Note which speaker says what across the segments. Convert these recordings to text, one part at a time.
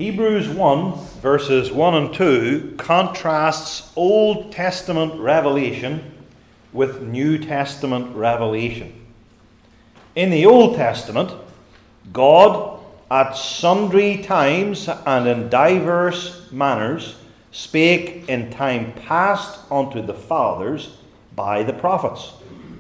Speaker 1: Hebrews 1, verses 1 and 2 contrasts Old Testament revelation with New Testament revelation. In the Old Testament, God at sundry times and in diverse manners spake in time past unto the fathers by the prophets.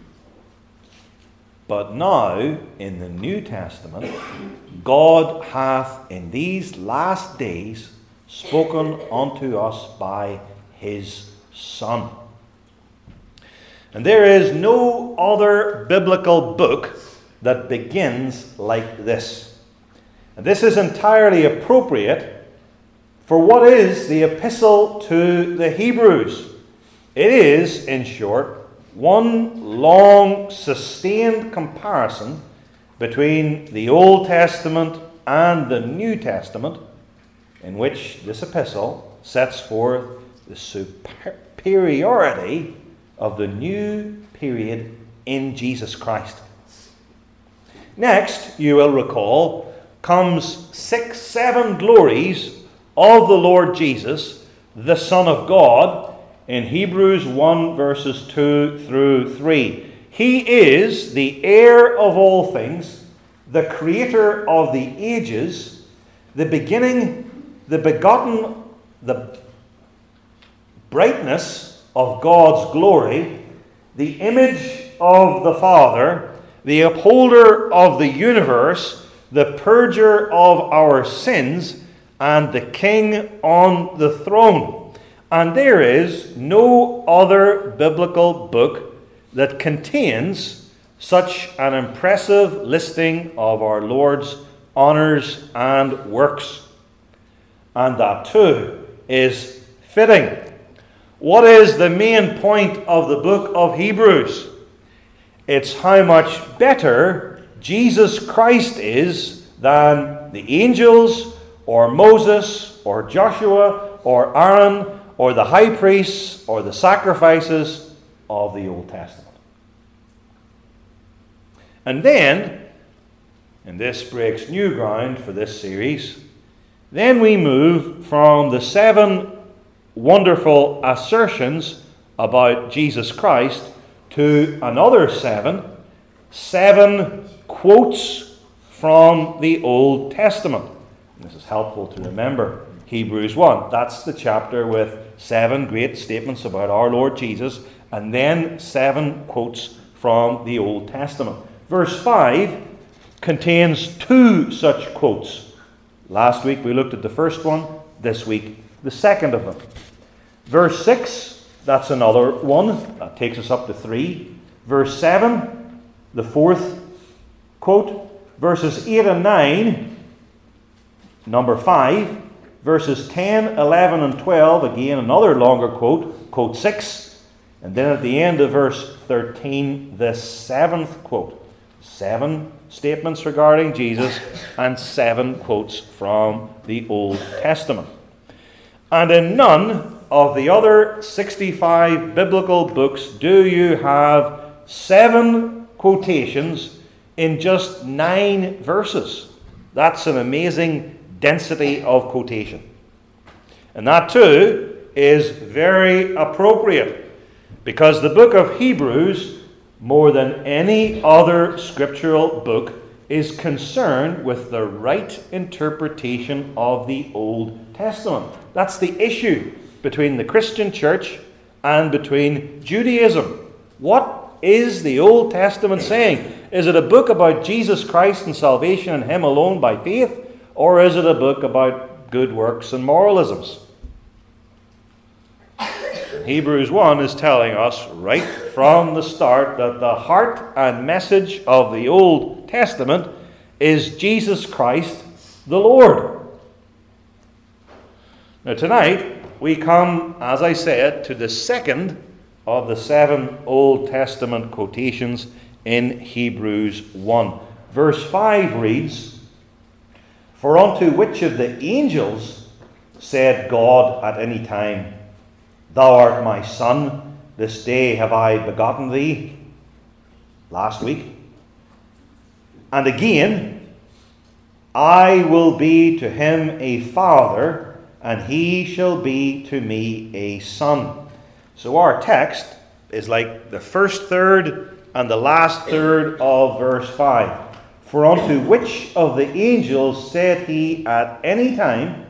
Speaker 1: But now, in the New Testament, God hath in these last days spoken unto us by his Son. And there is no other biblical book that begins like this. And this is entirely appropriate for what is the epistle to the Hebrews. It is, in short, one long, sustained comparison between the Old Testament and the New Testament, in which this epistle sets forth the superiority of the new period in Jesus Christ. Next, you will recall, comes 6-7 glories of the Lord Jesus, the Son of God, in Hebrews 1 verses 2 through 3. He is the heir of all things, the creator of the ages, the beginning, the begotten, the brightness of God's glory, the image of the Father, the upholder of the universe, the purger of our sins, and the King on the throne. And there is no other biblical book that contains such an impressive listing of our Lord's honours and works. And that too is fitting. What is the main point of the book of Hebrews? It's how much better Jesus Christ is than the angels, or Moses, or Joshua, or Aaron, or the high priests, or the sacrifices of the Old Testament. And then, and this breaks new ground for this series, then we move from the 7 wonderful assertions about Jesus Christ to another 7 quotes from the Old Testament. And this is helpful to remember. Hebrews 1, that's the chapter with 7 great statements about our Lord Jesus, and then 7 quotes from the Old Testament. Verse 5 contains 2 such quotes. Last week we looked at the first one, this week the second of them. Verse 6, that's another one, that takes us up to 3. Verse 7, the 4th quote. Verses 8 and 9, number 5. Verses 10, 11, and 12, again another longer quote, quote 6. And then at the end of verse 13, the 7th quote. 7 statements regarding Jesus and 7 quotes from the Old Testament. And in none of the other 65 biblical books do you have 7 quotations in just 9 verses. That's an amazing density of quotation. And that too is very appropriate, because the book of Hebrews, more than any other scriptural book, is concerned with the right interpretation of the Old Testament. That's the issue between the Christian church and between Judaism. What is the Old Testament saying? Is it a book about Jesus Christ and salvation and Him alone by faith? Or is it a book about good works and moralisms? Hebrews 1 is telling us right from the start that the heart and message of the Old Testament is Jesus Christ the Lord. Now tonight we come, as I said, to the second of the 7 Old Testament quotations in Hebrews 1. Verse 5 reads, "For unto which of the angels said God at any time, Thou art my son, this day have I begotten thee?" Last week. And again, I will be to him a father, and he shall be to me a son. So our text is like the first third and the last third of verse 5. For unto which of the angels said he at any time,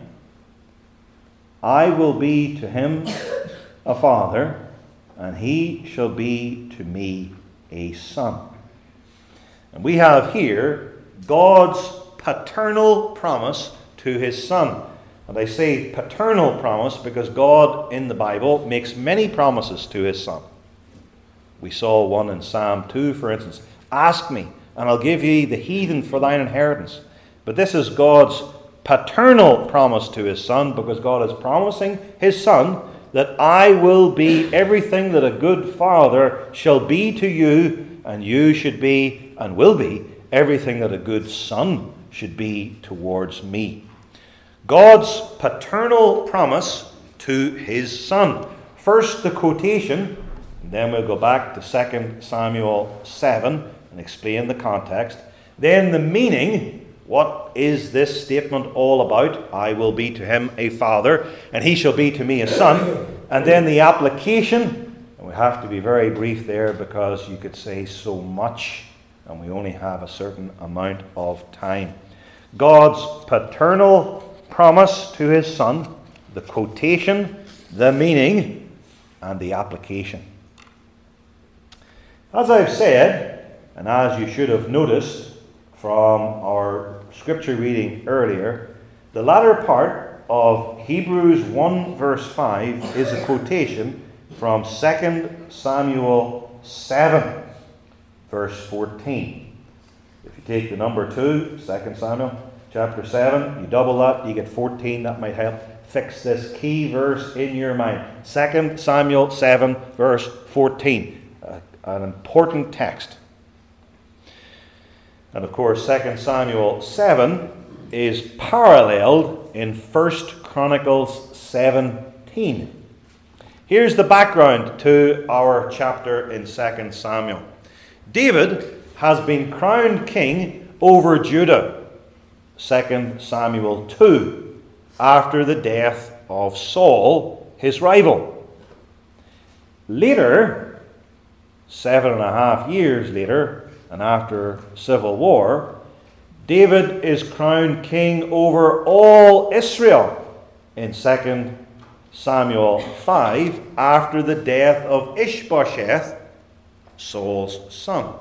Speaker 1: I will be to him a father, and he shall be to me a son. And we have here God's paternal promise to his son. And I say paternal promise because God in the Bible makes many promises to his son. We saw one in Psalm 2, for instance. Ask me, and I'll give ye the heathen for thine inheritance. But this is God's paternal promise to his son, because God is promising his son that I will be everything that a good father shall be to you, and you should be and will be everything that a good son should be towards me. God's paternal promise to his son. First the quotation, and then we'll go back to 2 Samuel 7 and explain the context. Then the meaning. What is this statement all about? I will be to him a father, and he shall be to me a son. And then the application, and we have to be very brief there because you could say so much, and we only have a certain amount of time. God's paternal promise to his son, the quotation, the meaning, and the application. As I've said, and as you should have noticed from our scripture reading earlier, the latter part of Hebrews 1 verse 5 is a quotation from 2 Samuel 7 verse 14. If you take the number 2, 2 Samuel chapter 7, you double that, you get 14. That might help fix this key verse in your mind. 2 Samuel 7 verse 14. An important text. And of course, 2 Samuel 7 is paralleled in 1 Chronicles 17. Here's the background to our chapter in 2 Samuel. David has been crowned king over Judah, 2 Samuel 2, after the death of Saul, his rival. Later, 7.5 years later, and after civil war, David is crowned king over all Israel in 2 Samuel 5 after the death of Ishbosheth, Saul's son.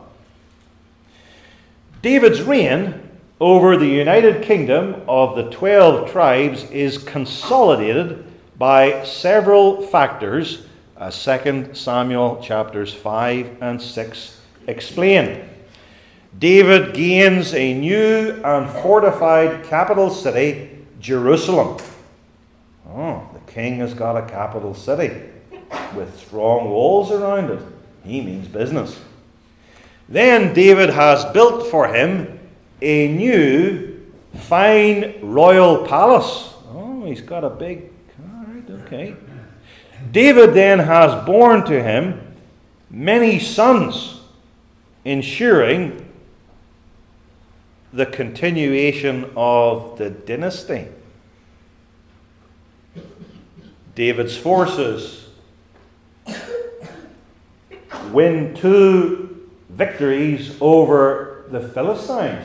Speaker 1: David's reign over the united kingdom of the 12 tribes is consolidated by several factors, as 2 Samuel chapters 5 and 6 explain. David gains a new and fortified capital city, Jerusalem. Oh, the king has got a capital city with strong walls around it. He means business. Then David has built for him a new, fine royal palace. Oh, he's got a big... All right, okay. David then has born to him many sons, ensuring the continuation of the dynasty. David's forces win 2 victories over the Philistines,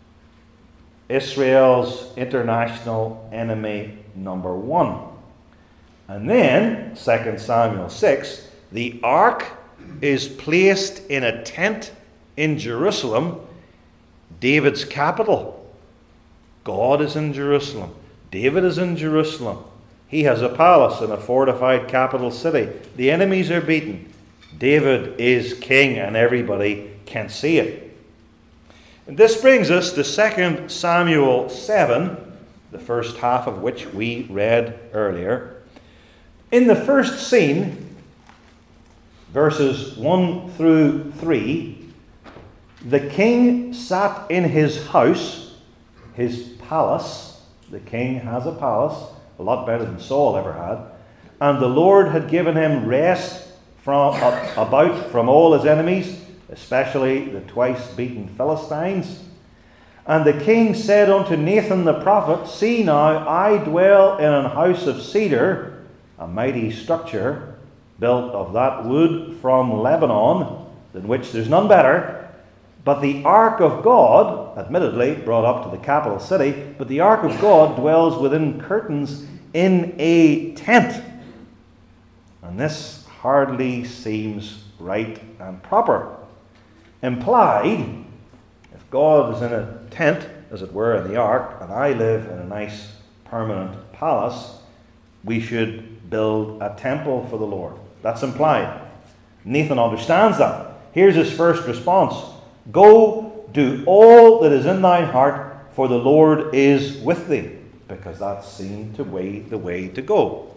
Speaker 1: Israel's international enemy number 1. And then, 2 Samuel 6, the ark is placed in a tent in Jerusalem, David's capital. God is in Jerusalem. David is in Jerusalem. He has a palace and a fortified capital city. The enemies are beaten. David is king and everybody can see it. And this brings us to 2 Samuel 7, the first half of which we read earlier. In the first scene, verses 1 through 3, the king sat in his house, his palace. The king has a palace, a lot better than Saul ever had. And the Lord had given him rest from all his enemies, especially the twice beaten Philistines. And the king said unto Nathan the prophet, See now, I dwell in an house of cedar, a mighty structure, built of that wood from Lebanon, than which there's none better. But the ark of God, admittedly brought up to the capital city, but the ark of God dwells within curtains in a tent. And this hardly seems right and proper. Implied, if God is in a tent, as it were, in the ark, and I live in a nice permanent palace, we should build a temple for the Lord. That's implied. Nathan understands that. Here's his first response. Go, do all that is in thine heart, for the Lord is with thee. Because that seemed to be the way to go.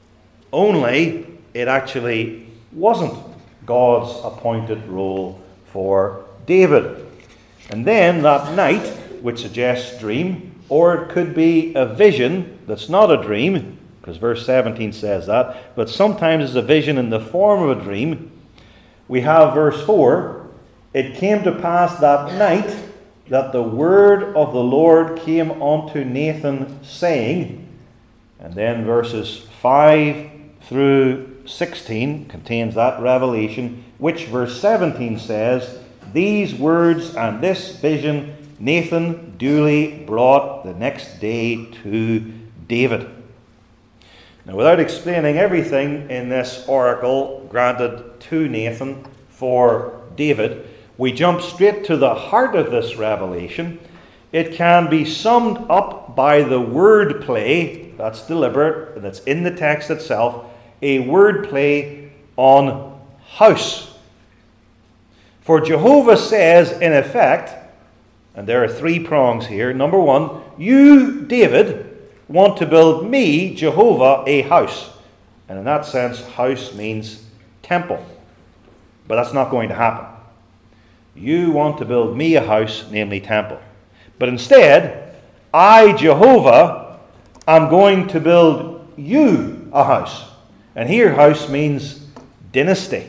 Speaker 1: Only it actually wasn't God's appointed role for David. And then that night, which suggests dream, or it could be a vision that's not a dream, because verse 17 says that, but sometimes it's a vision in the form of a dream. We have verse 4, it came to pass that night that the word of the Lord came unto Nathan, saying, and then verses 5 through 16 contains that revelation, which verse 17 says, These words and this vision Nathan duly brought the next day to David. Now, without explaining everything in this oracle granted to Nathan for David, we jump straight to the heart of this revelation. It can be summed up by the word play, that's deliberate, and that's in the text itself, a word play on house. For Jehovah says, in effect, and there are three prongs here. Number one, you, David, want to build me, Jehovah, a house. And in that sense, house means temple. But that's not going to happen. You want to build me a house, namely temple. But instead, I, Jehovah, am going to build you a house. And here, house means dynasty.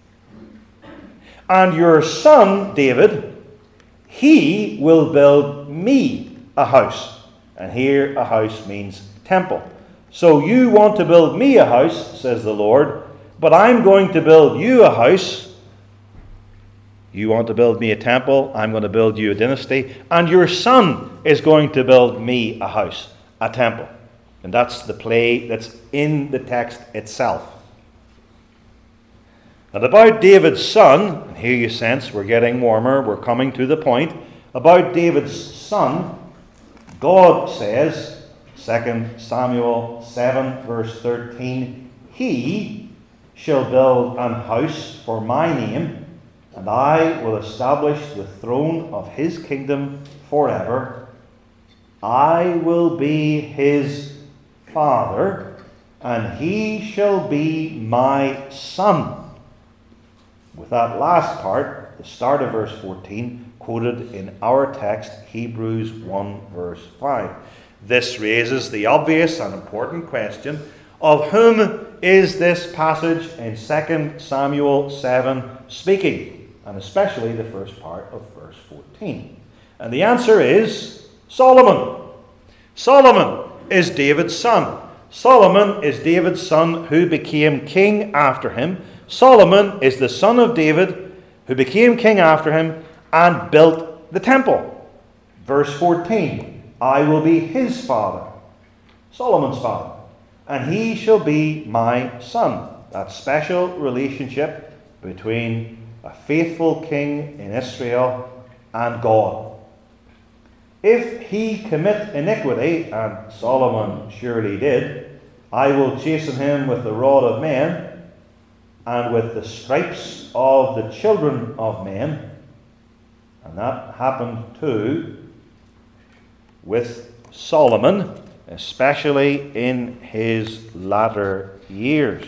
Speaker 1: And your son, David, he will build me a house. And here, a house means temple. So you want to build me a house, says the Lord, but I'm going to build you a house. You want to build me a temple, I'm going to build you a dynasty, and your son is going to build me a house, a temple. And that's the play that's in the text itself. And about David's son, and here you sense we're getting warmer, we're coming to the point. About David's son, God says, 2 Samuel 7 verse 13, He shall build an house for my name, and I will establish the throne of his kingdom forever. I will be his father, and he shall be my son. With that last part, the start of verse 14, quoted in our text, Hebrews 1 verse 5. This raises the obvious and important question, of whom is this passage in 2 Samuel 7 speaking? And especially the first part of verse 14. And the answer is Solomon. Solomon is David's son. Solomon is David's son who became king after him. Solomon is the son of David who became king after him and built the temple. Verse 14, I will be his father, Solomon's father, and he shall be my son. That special relationship between a faithful king in Israel and God. If he commit iniquity, and Solomon surely did, I will chasten him with the rod of men and with the stripes of the children of men. And that happened too with Solomon, especially in his latter years.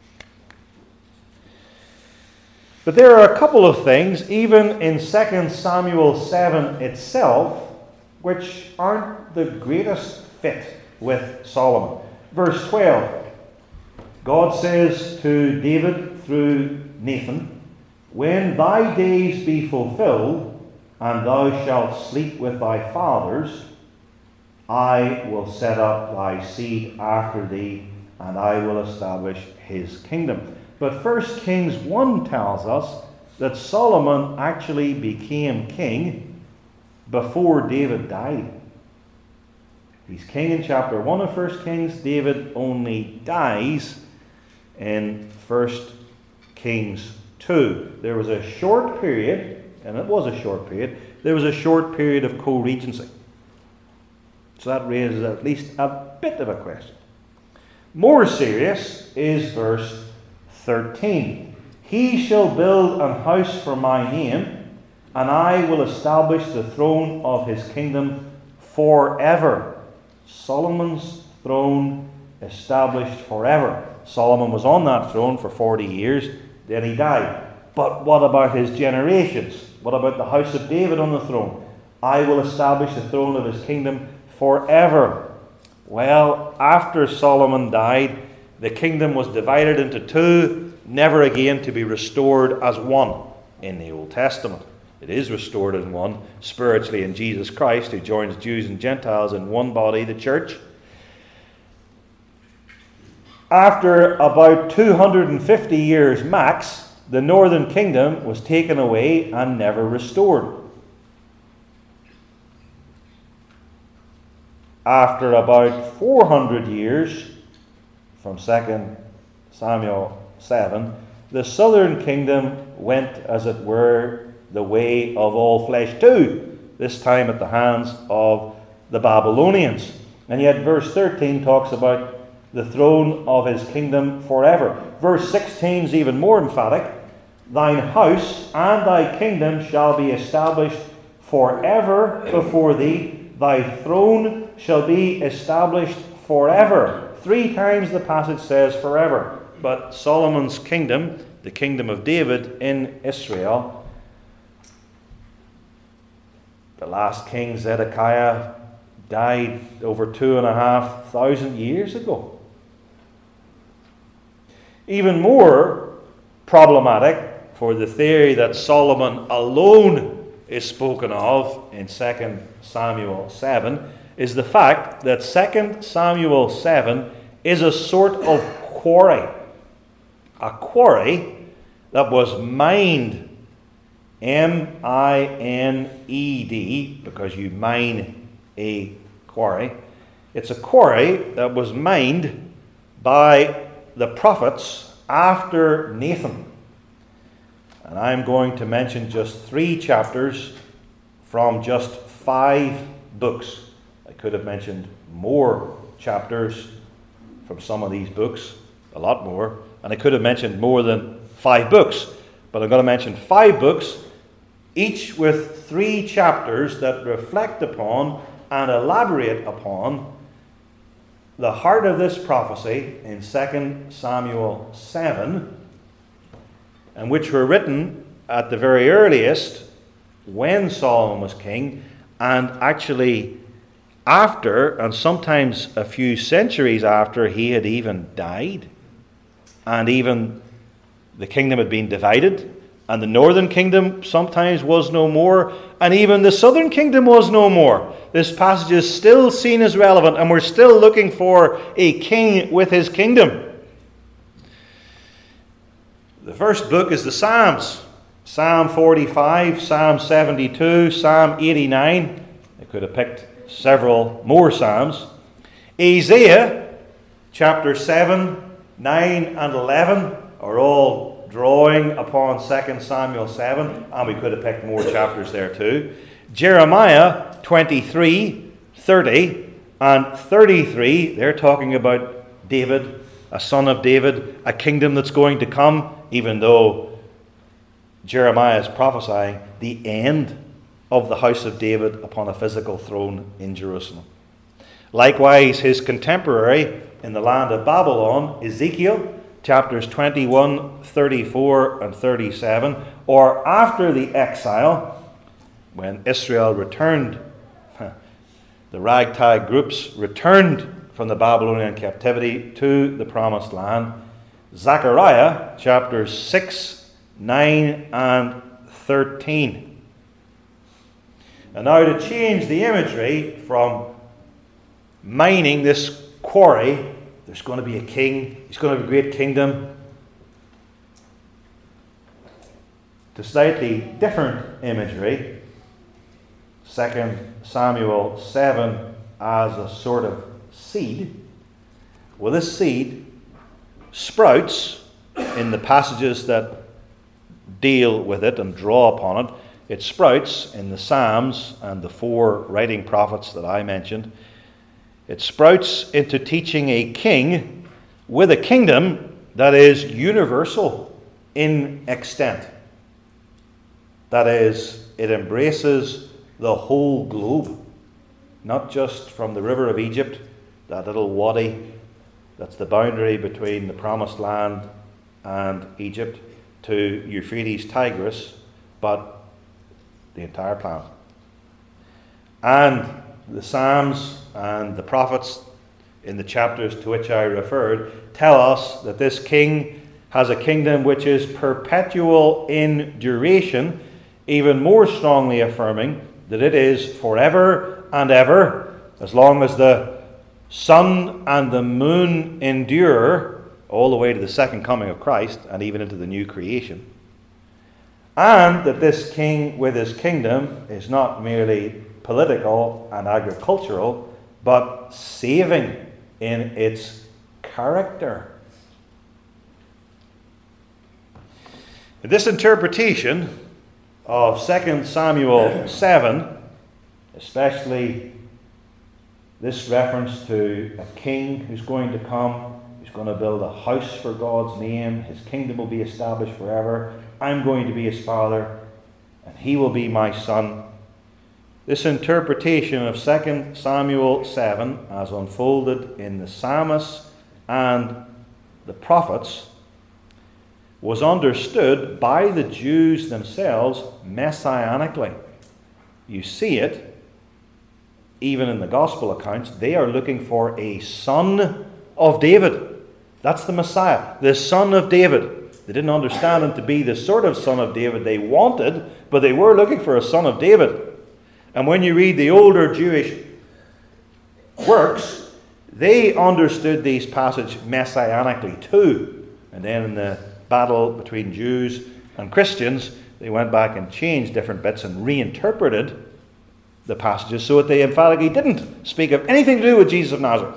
Speaker 1: But there are a couple of things, even in 2 Samuel 7 itself, which aren't the greatest fit with Solomon. Verse 12, God says to David through Nathan, When thy days be fulfilled, and thou shalt sleep with thy fathers. I will set up thy seed after thee, and I will establish his kingdom. But 1 Kings 1 tells us that Solomon actually became king before David died. He's king in chapter 1 of 1 Kings. David only dies in 1 Kings 2. There was a short period, and it was a short period, there was a short period of co-regency. So that raises at least a bit of a question. More serious is verse 13. He shall build an house for my name, and I will establish the throne of his kingdom forever. Solomon's throne established forever. Solomon was on that throne for 40 years, then he died. But what about his generations? What about the house of David on the throne? I will establish the throne of his kingdom forever. Well, after Solomon died, the kingdom was divided into two, never again to be restored as one in the Old Testament. It is restored in one, spiritually in Jesus Christ, who joins Jews and Gentiles in one body, the church. After about 250 years max, the northern kingdom was taken away and never restored. After about 400 years, from 2 Samuel 7, the southern kingdom went, as it were, the way of all flesh too, this time at the hands of the Babylonians. And yet verse 13 talks about the throne of his kingdom forever. Verse 16 is even more emphatic. Thine house and thy kingdom shall be established forever before thee. Thy throne shall be established forever. 3 times the passage says forever. But Solomon's kingdom, the kingdom of David in Israel, the last king, Zedekiah, died over 2,500 years ago. Even more problematic for the theory that Solomon alone is spoken of in 2 Samuel 7 is the fact that 2 Samuel 7 is a sort of quarry. A quarry that was mined, M-I-N-E-D, because you mine a quarry. It's a quarry that was mined by the prophets after Nathan. And I'm going to mention just 3 chapters from just 5 books. I could have mentioned more chapters from some of these books, a lot more, and I could have mentioned more than 5 books. But I'm going to mention 5 books, each with 3 chapters that reflect upon and elaborate upon the heart of this prophecy in 2 Samuel 7, and which were written at the very earliest when Solomon was king, and actually after, and sometimes a few centuries after he had even died, and even the kingdom had been divided, and the northern kingdom sometimes was no more, and even the southern kingdom was no more. This passage is still seen as relevant, and we're still looking for a king with his kingdom. The first book is the Psalms. Psalm 45, Psalm 72, Psalm 89. I could have picked several more Psalms. Isaiah, chapter 7, 9 and 11 are all drawing upon 2 Samuel 7, and we could have picked more chapters there too. Jeremiah 23, 30 and 33, they're talking about David, a son of David, a kingdom that's going to come, even though Jeremiah is prophesying the end of the house of David upon a physical throne in Jerusalem. Likewise, his contemporary in the land of Babylon, Ezekiel, chapters 21, 34 and 37, or after the exile, when Israel returned, the ragtag groups returned from the Babylonian captivity to the promised land. Zechariah, chapters 6, 9 and 13. And now to change the imagery from mining this quarry, there's going to be a king, he's going to have a great kingdom, to slightly different imagery, 2 Samuel 7 as a sort of seed. Well, this seed sprouts in the passages that deal with it and draw upon it. It sprouts in the Psalms and the 4 writing prophets that I mentioned. It sprouts into teaching a king with a kingdom that is universal in extent. That is, it embraces the whole globe, not just from the river of Egypt, that little wadi that's the boundary between the promised land and Egypt, to Euphrates, Tigris, but the entire planet. And the Psalms and the prophets in the chapters to which I referred tell us that this king has a kingdom which is perpetual in duration, even more strongly affirming that it is forever and ever, as long as the sun and the moon endure, all the way to the second coming of Christ and even into the new creation. And that this king with his kingdom is not merely political and agricultural, but saving in its character. This interpretation of 2 Samuel 7, especially this reference to a king who's going to come, who's going to build a house for God's name, his kingdom will be established forever, I'm going to be his father, and he will be my son. This interpretation of 2 Samuel 7, as unfolded in the psalmists and the prophets, was understood by the Jews themselves messianically. You see it even in the gospel accounts. They are looking for a son of David. That's the Messiah, the son of David. They didn't understand him to be the sort of son of David they wanted, but they were looking for a son of David. And when you read the older Jewish works, they understood these passages messianically too. And then in the battle between Jews and Christians, they went back and changed different bits and reinterpreted the passages so that they emphatically didn't speak of anything to do with Jesus of Nazareth.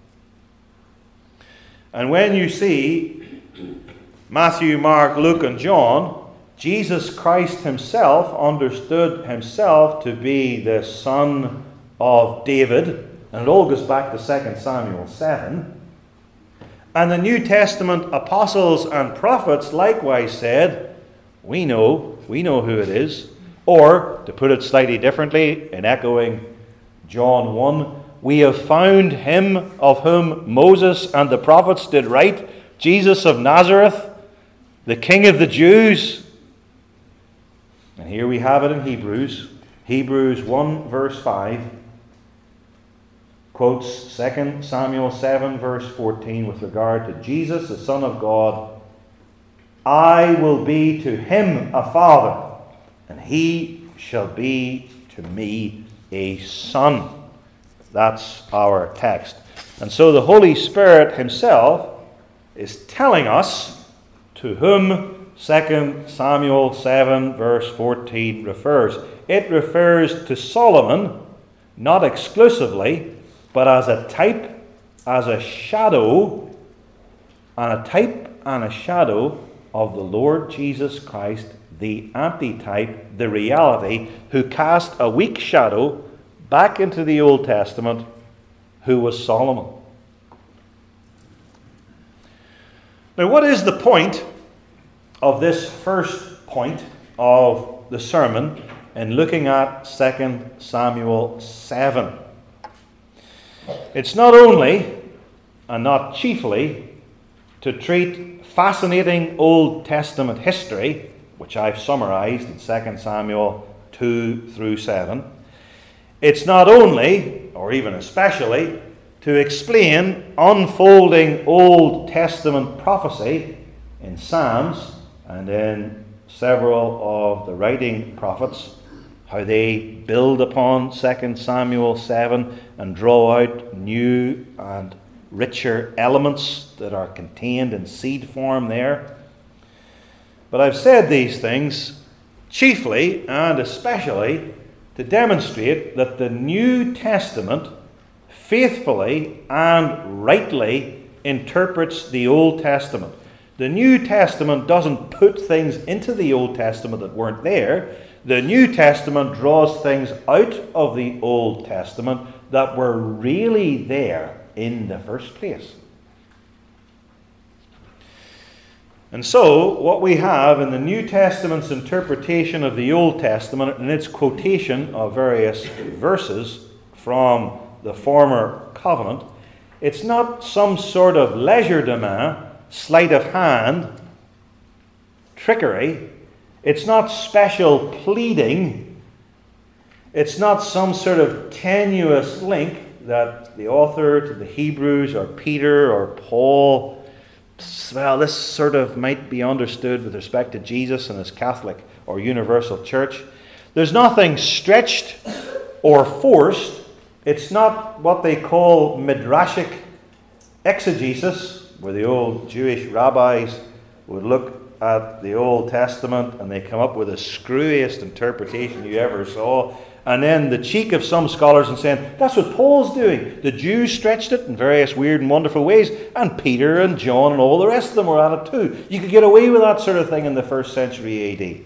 Speaker 1: And when you see Matthew, Mark, Luke, and John, Jesus Christ himself understood himself to be the son of David, and it all goes back to 2 Samuel 7. And the New Testament apostles and prophets likewise said, we know who it is. Or, to put it slightly differently, in echoing John 1, we have found him of whom Moses and the prophets did write, Jesus of Nazareth, the King of the Jews. And here we have it in Hebrews. Hebrews 1 verse 5 quotes 2 Samuel 7 verse 14 with regard to Jesus, the Son of God. I will be to him a father, and he shall be to me a son. That's our text. And so the Holy Spirit himself is telling us to whom 2 Samuel 7 verse 14 refers. It refers to Solomon, not exclusively, but as a type, as a shadow, and a type and a shadow of the Lord Jesus Christ, the antitype, the reality, who cast a weak shadow back into the Old Testament, who was Solomon. Now, what is the point of this first point of the sermon in looking at 2 Samuel 7? It's not only, and not chiefly, to treat fascinating Old Testament history, which I've summarized in 2 Samuel 2 through 7. It's not only, or even especially, to explain unfolding Old Testament prophecy in Psalms and in several of the writing prophets, how they build upon 2 Samuel 7 and draw out new and richer elements that are contained in seed form there. But I've said these things chiefly and especially to demonstrate that the New Testament faithfully and rightly interprets the Old Testament. The New Testament doesn't put things into the Old Testament that weren't there. The New Testament draws things out of the Old Testament that were really there in the first place. And so, what we have in the New Testament's interpretation of the Old Testament and its quotation of various verses from the former covenant, it's not some sort of legerdemain, sleight of hand, trickery. It's not special pleading. It's not some sort of tenuous link that the author to the Hebrews or Peter or Paul, well, this sort of might be understood with respect to Jesus and his Catholic or universal church. There's nothing stretched or forced. It's not what they call midrashic exegesis, where the old Jewish rabbis would look at the Old Testament and they come up with the screwiest interpretation you ever saw. And then the cheek of some scholars and saying, that's what Paul's doing. The Jews stretched it in various weird and wonderful ways, and Peter and John and all the rest of them were at it too. You could get away with that sort of thing in the 1st century AD.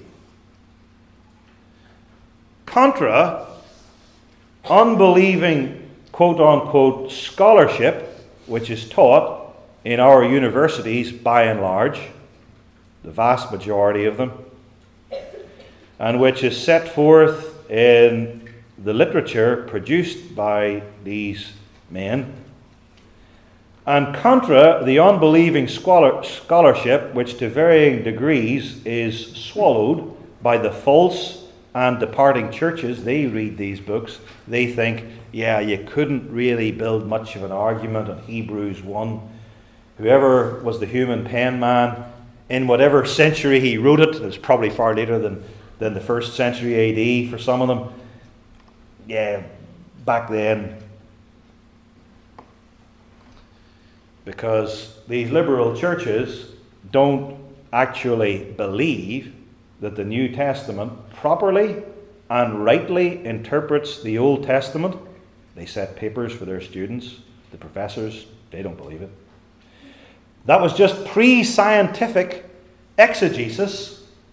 Speaker 1: Contra, unbelieving quote-unquote scholarship, which is taught in our universities by and large, the vast majority of them, and which is set forth in the literature produced by these men, and contra the unbelieving scholarship, which to varying degrees is swallowed by the false and departing churches. They read these books, they think, yeah, you couldn't really build much of an argument on Hebrews 1. Whoever was the human pen man, in whatever century he wrote it, it was probably far later than the 1st century AD for some of them. Yeah, back then. Because these liberal churches don't actually believe that the New Testament properly and rightly interprets the Old Testament. They set papers for their students, the professors, they don't believe it. That was just pre-scientific exegesis.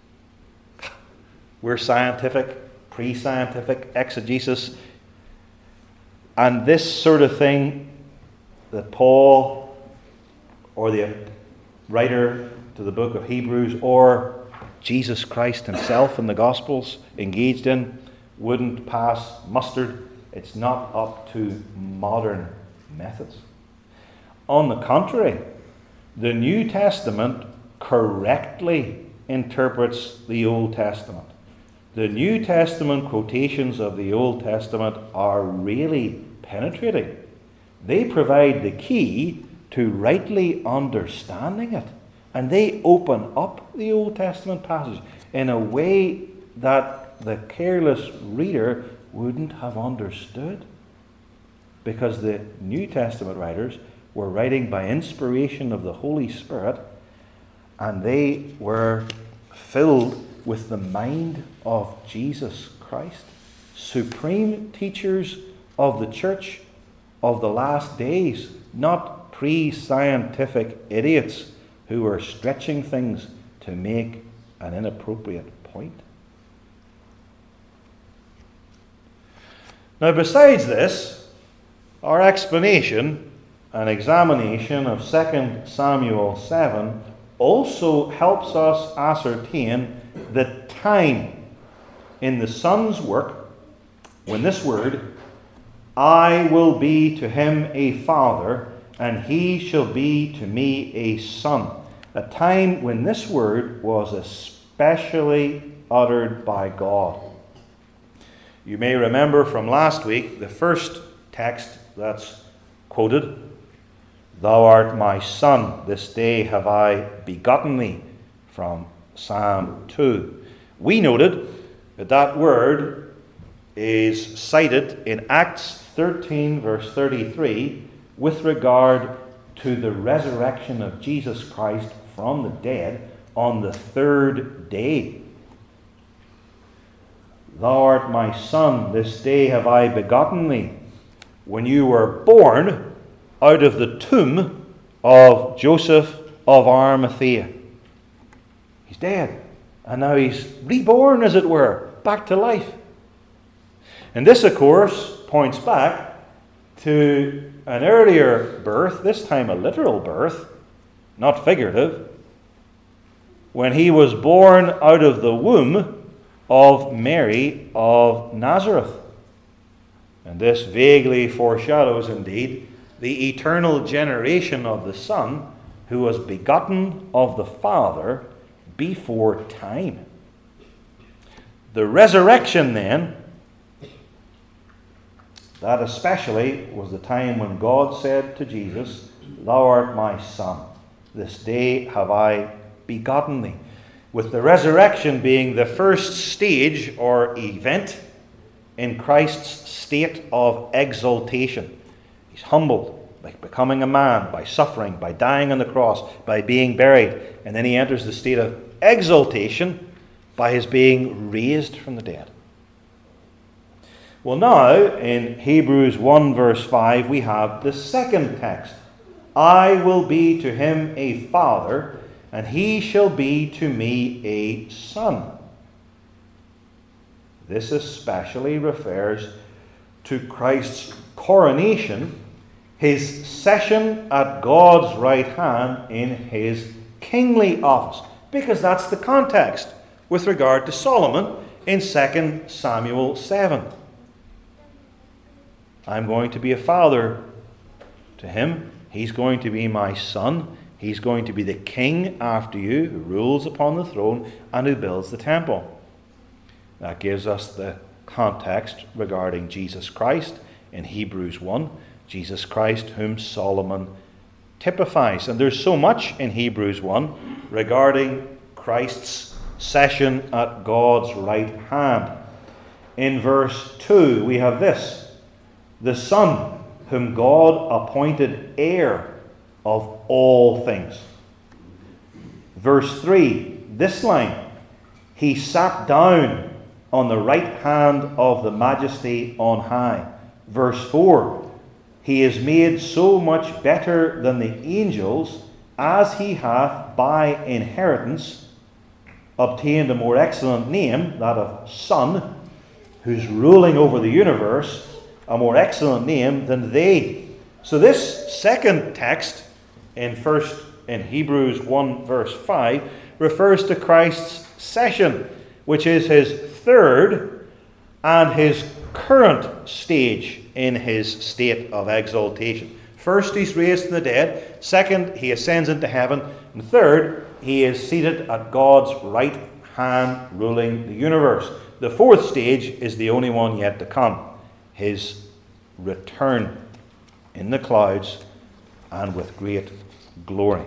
Speaker 1: We're scientific, pre-scientific exegesis. And this sort of thing that Paul, or the writer to the book of Hebrews, or Jesus Christ himself in the Gospels engaged in, wouldn't pass muster. It's not up to modern methods. On the contrary, the New Testament correctly interprets the Old Testament. The New Testament quotations of the Old Testament are really penetrating. They provide the key to rightly understanding it. And they open up the Old Testament passage in a way that the careless reader wouldn't have understood. Because the New Testament writers were writing by inspiration of the Holy Spirit, and they were filled with the mind of Jesus Christ, supreme teachers of the church of the last days, not pre-scientific idiots who are stretching things to make an inappropriate point. Now, besides this, our explanation and examination of 2 Samuel 7 also helps us ascertain the time in the Son's work when this word, I will be to him a father, and he shall be to me a son. A time when this word was especially uttered by God. You may remember from last week the first text that's quoted, Thou art my son, this day have I begotten thee, from Psalm 2. We noted that that word is cited in Acts 13, verse 33, with regard to the resurrection of Jesus Christ from the dead on the third day. Thou art my son, this day have I begotten thee. When you were born out of the tomb of Joseph of Arimathea. He's dead, and now he's reborn, as it were, back to life. And this, of course, points back to an earlier birth, this time a literal birth, not figurative, when he was born out of the womb of Mary of Nazareth. And this vaguely foreshadows, indeed, the eternal generation of the Son, who was begotten of the Father before time. The resurrection, then, that especially was the time when God said to Jesus, Thou art my Son, this day have I begotten thee. With the resurrection being the first stage or event in Christ's state of exaltation. He's humbled by becoming a man, by suffering, by dying on the cross, by being buried. And then he enters the state of exaltation by his being raised from the dead. Well, now, in Hebrews 1 verse 5, we have the second text. I will be to him a father, and he shall be to me a son. This especially refers to Christ's coronation, his session at God's right hand in his kingly office, because that's the context with regard to Solomon in 2 Samuel 7. I'm going to be a father to him. He's going to be my son. He's going to be the king after you, who rules upon the throne and who builds the temple. That gives us the context regarding Jesus Christ in Hebrews 1. Jesus Christ whom Solomon typifies. And there's so much in Hebrews 1 regarding Christ's session at God's right hand. In verse 2 we have this: the Son whom God appointed heir of all things. Verse 3, this line: he sat down on the right hand of the majesty on high. Verse 4, he is made so much better than the angels, as he hath by inheritance obtained a more excellent name, that of Son, who's ruling over the universe, a more excellent name than they. So this second text in Hebrews 1 verse 5 refers to Christ's session, which is his third and his current stage in his state of exaltation. First, he's raised from the dead. Second, he ascends into heaven. And third, he is seated at God's right hand, ruling the universe. The fourth stage is the only one yet to come: his return in the clouds and with great glory.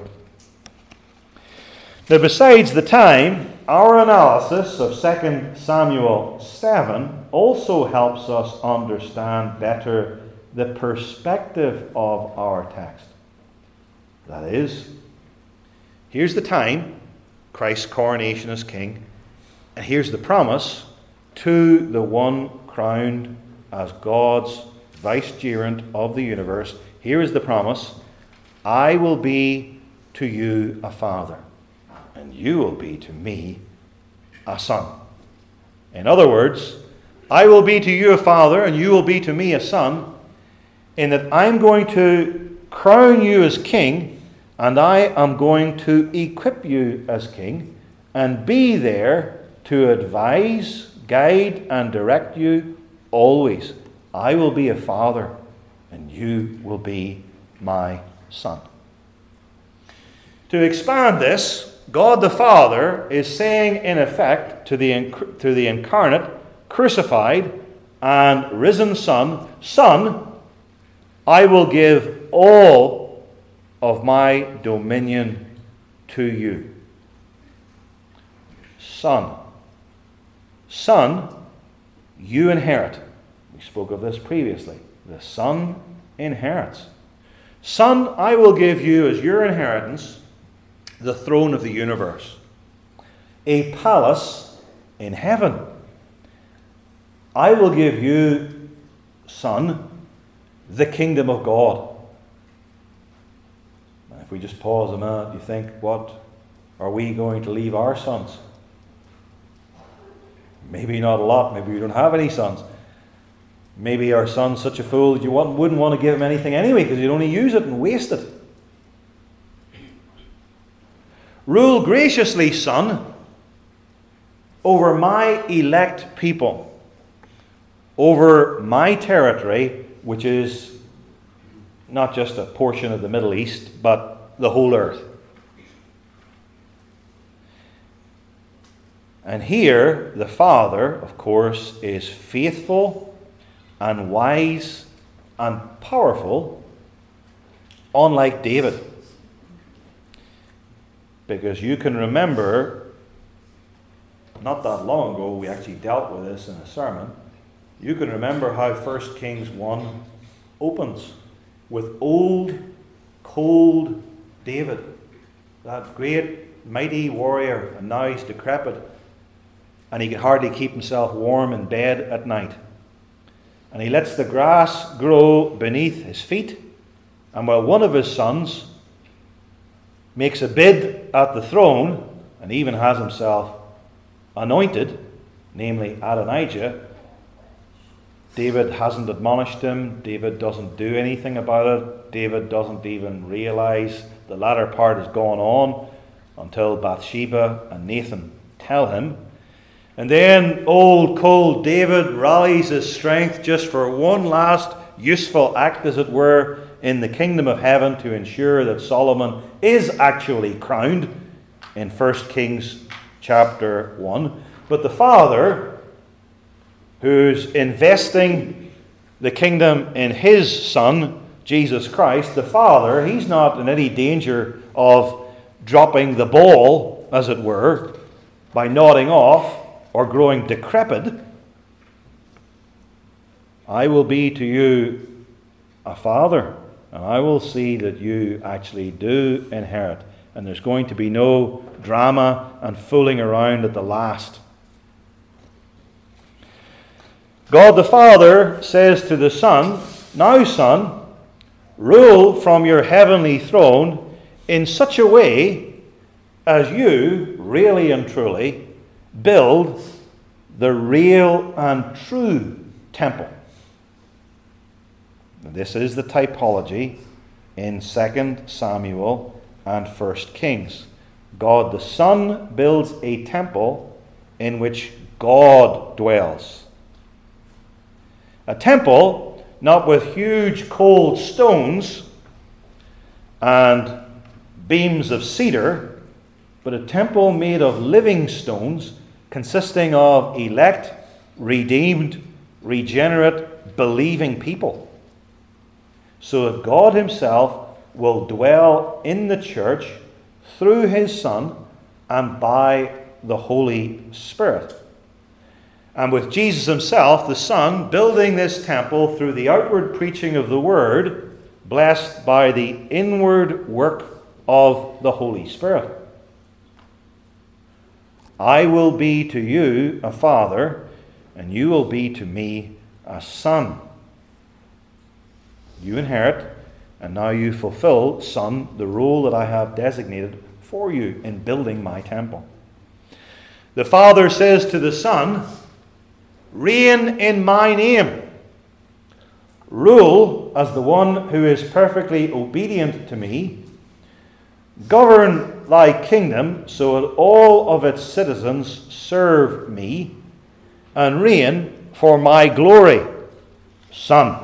Speaker 1: Now, besides the time, our analysis of 2 Samuel 7 also helps us understand better the perspective of our text. That is, here's the time, Christ's coronation as king, and here's the promise to the one crowned as God's vicegerent of the universe. Here is the promise: I will be to you a father, and you will be to me a son. In other words, I will be to you a father, and you will be to me a son, in that I'm going to crown you as king, and I am going to equip you as king, and be there to advise, guide, and direct you always. I will be a father, and you will be my son. To expand this, God the Father is saying, in effect, to the incarnate, crucified, and risen Son, Son, I will give all of my dominion to you. Son. Son, you inherit. We spoke of this previously. The Son inherits. Son, I will give you as your inheritance the throne of the universe, a palace in heaven. I will give you, Son, the kingdom of God. Now, if we just pause a minute, you think, what are we going to leave our sons? Maybe not a lot. Maybe we don't have any sons. Maybe our son's such a fool that you wouldn't want to give him anything anyway because you'd only use it and waste it. Rule graciously, Son, over my elect people, over my territory, which is not just a portion of the Middle East, but the whole earth. And here, the Father, of course, is faithful and wise and powerful, unlike David. Because you can remember, not that long ago, we actually dealt with this in a sermon. You can remember how 1 Kings 1 opens with old, cold David, that great, mighty warrior, and now he's decrepit, and he can hardly keep himself warm in bed at night. And he lets the grass grow beneath his feet, and while one of his sons makes a bid at the throne, and even has himself anointed, namely Adonijah, David hasn't admonished him. David doesn't do anything about it. David doesn't even realize the latter part has gone on until Bathsheba and Nathan tell him. And then old, cold David rallies his strength just for one last useful act, as it were, in the kingdom of heaven to ensure that Solomon is actually crowned in 1 Kings chapter 1. But the Father, who's investing the kingdom in his Son, Jesus Christ, the Father, he's not in any danger of dropping the ball, as it were, by nodding off or growing decrepit. I will be to you a father, and I will see that you actually do inherit. And there's going to be no drama and fooling around at the last. God the Father says to the Son, now, Son, rule from your heavenly throne in such a way as you, really and truly, build the real and true temple. This is the typology in 2 Samuel and 1 Kings. God the Son builds a temple in which God dwells. A temple not with huge cold stones and beams of cedar, but a temple made of living stones consisting of elect, redeemed, regenerate, believing people. So that God himself will dwell in the church through his Son and by the Holy Spirit. And with Jesus himself, the Son, building this temple through the outward preaching of the Word, blessed by the inward work of the Holy Spirit. I will be to you a father, and you will be to me a son. You inherit, and now you fulfill, Son, the role that I have designated for you in building my temple. The Father says to the Son, reign in my name. Rule as the one who is perfectly obedient to me. Govern thy kingdom so that all of its citizens serve me, and reign for my glory, Son.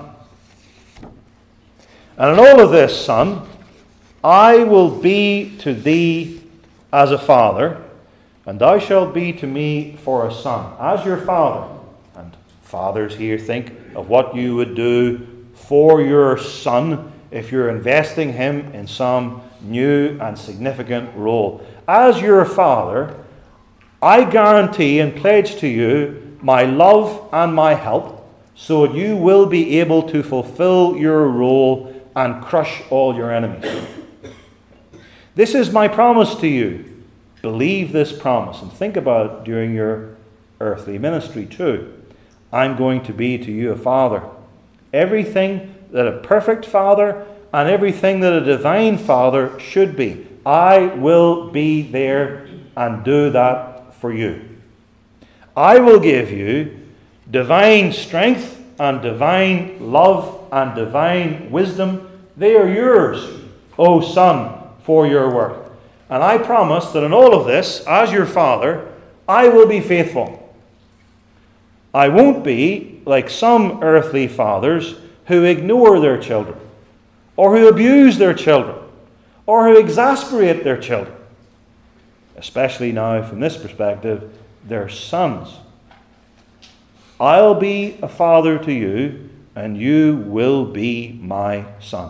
Speaker 1: And in all of this, Son, I will be to thee as a father, and thou shalt be to me for a son, as your father. And fathers here, think of what you would do for your son if you're investing him in some new and significant role. As your father, I guarantee and pledge to you my love and my help, so that you will be able to fulfill your role and crush all your enemies. This is my promise to you. Believe this promise and think about it during your earthly ministry too. I'm going to be to you a father. Everything that a perfect father and everything that a divine father should be, I will be there and do that for you. I will give you divine strength and divine love and divine wisdom. They are yours, O Son, for your work. And I promise that in all of this, as your father, I will be faithful. I won't be like some earthly fathers who ignore their children, or who abuse their children, or who exasperate their children. Especially now, from this perspective, their sons. I'll be a father to you, and you will be my son.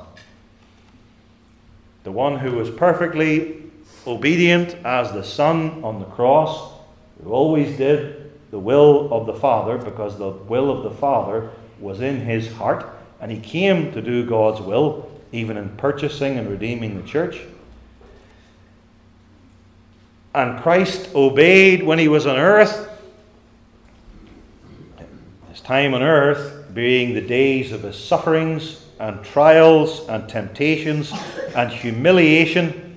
Speaker 1: The one who was perfectly obedient as the Son on the cross, who always did the will of the Father, because the will of the Father was in his heart, and he came to do God's will, even in purchasing and redeeming the church. And Christ obeyed when he was on earth. His time on earth being the days of his sufferings and trials and temptations and humiliation,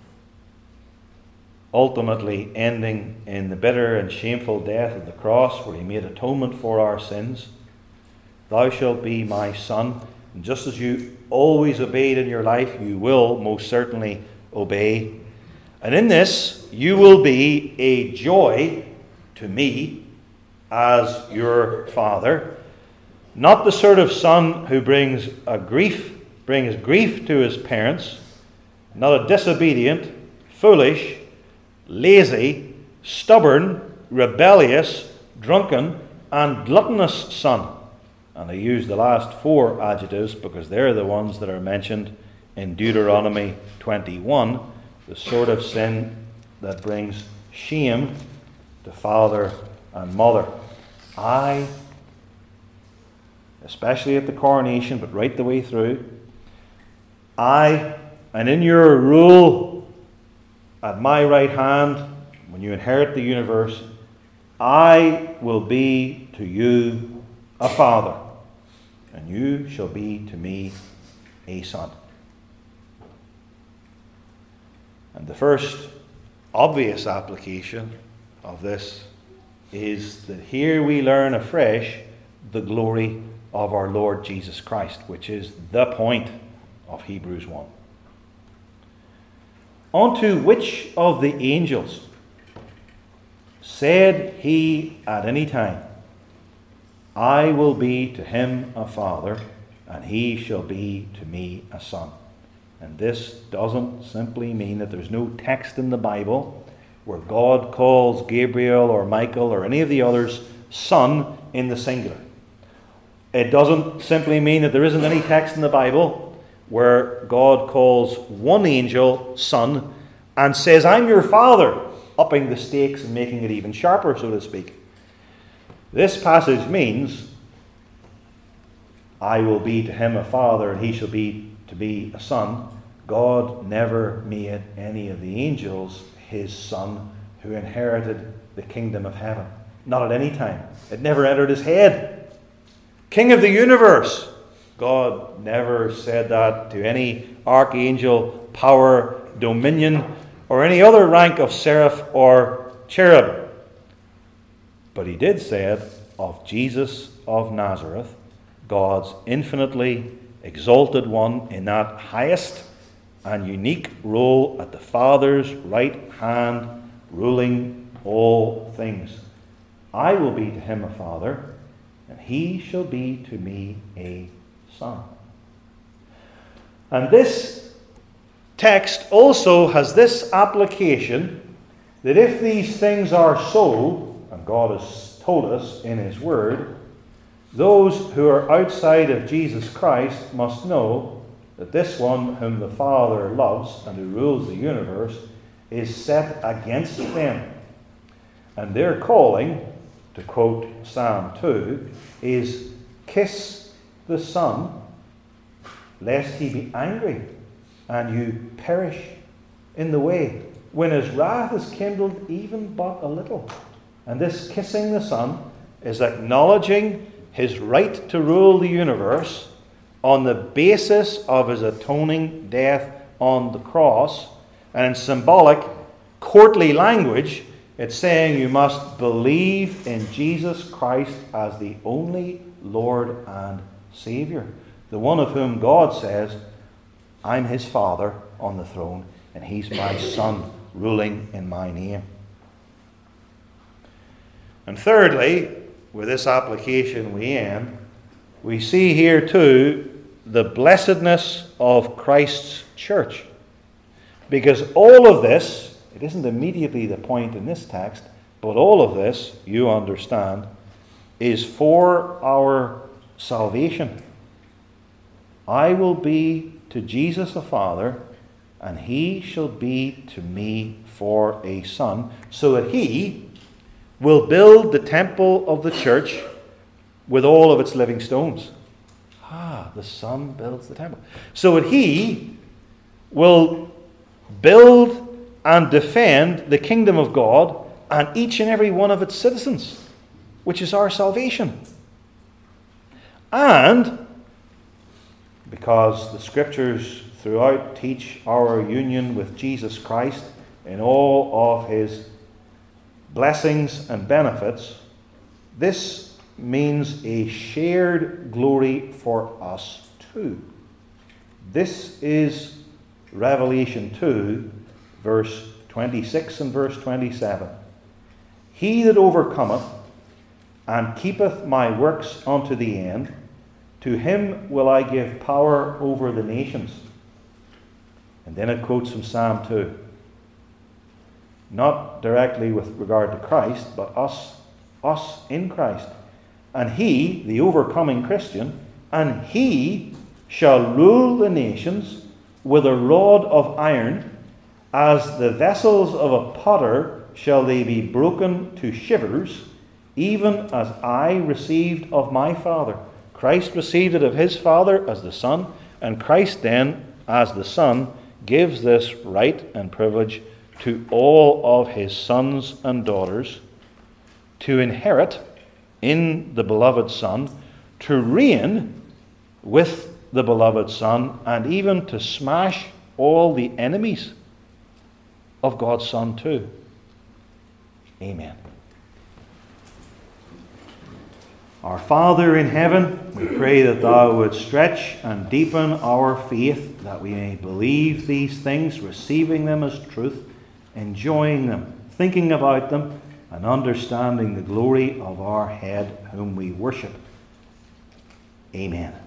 Speaker 1: ultimately ending in the bitter and shameful death of the cross, where he made atonement for our sins. Thou shalt be my son. And just as you always obeyed in your life, you will most certainly obey. And in this, you will be a joy to me as your father. Not the sort of son who brings grief to his parents. Not a disobedient, foolish, lazy, stubborn, rebellious, drunken, and gluttonous son. And I use the last four adjectives because they're the ones that are mentioned in Deuteronomy 21, the sort of sin that brings shame to father and mother. I, especially at the coronation, but right the way through, I, and in your rule at my right hand, when you inherit the universe, I will be to you a father, and you shall be to me a son. And the first obvious application of this is that here we learn afresh the glory of our Lord Jesus Christ, which is the point of Hebrews 1. Unto which of the angels said he at any time, I will be to him a father, and he shall be to me a son? And this doesn't simply mean that there's no text in the Bible where God calls Gabriel or Michael or any of the others son in the singular. It doesn't simply mean that there isn't any text in the Bible where God calls one angel son and says, I'm your father, upping the stakes and making it even sharper, so to speak. This passage means, I will be to him a father and he shall be to be a son. God never made any of the angels his son who inherited the kingdom of heaven. Not at any time. It never entered his head. King of the universe. God never said that to any archangel, power, dominion, or any other rank of seraph or cherub. But he did say it of Jesus of Nazareth, God's infinitely exalted one in that highest and unique role at the Father's right hand, ruling all things. I will be to him a father, and he shall be to me a son. And this text also has this application, that if these things are so, and God has told us in his word, those who are outside of Jesus Christ must know that this one whom the Father loves and who rules the universe is set against them. And their calling to quote Psalm 2, is kiss the Son, lest he be angry and you perish in the way, when his wrath is kindled even but a little. And this kissing the Son is acknowledging his right to rule the universe on the basis of his atoning death on the cross. And in symbolic, courtly language, it's saying you must believe in Jesus Christ as the only Lord and Saviour, the one of whom God says, I'm his Father on the throne, and he's my Son ruling in my name. And thirdly, with this application we end, we see here too the blessedness of Christ's church. Because all of this, it isn't immediately the point in this text, but all of this, you understand, is for our salvation. I will be to Jesus a father, and he shall be to me for a son, so that he will build the temple of the church with all of its living stones. The Son builds the temple. So that he will build and defend the kingdom of God and each and every one of its citizens, which is our salvation. And because the Scriptures throughout teach our union with Jesus Christ in all of his blessings and benefits, this means a shared glory for us too. This is Revelation 2, verse 26 and verse 27. He that overcometh and keepeth my works unto the end, to him will I give power over the nations. And then it quotes from Psalm 2. Not directly with regard to Christ, but us in Christ. And he, the overcoming Christian, and he shall rule the nations with a rod of iron, as the vessels of a potter shall they be broken to shivers, even as I received of my Father. Christ received it of his Father as the Son, and Christ then, as the Son, gives this right and privilege to all of his sons and daughters to inherit in the beloved Son, to reign with the beloved Son, and even to smash all the enemies of God's Son too. Amen. Our Father in heaven, we pray that thou would stretch and deepen our faith, that we may believe these things, receiving them as truth, enjoying them, thinking about them, and understanding the glory of our head whom we worship. Amen.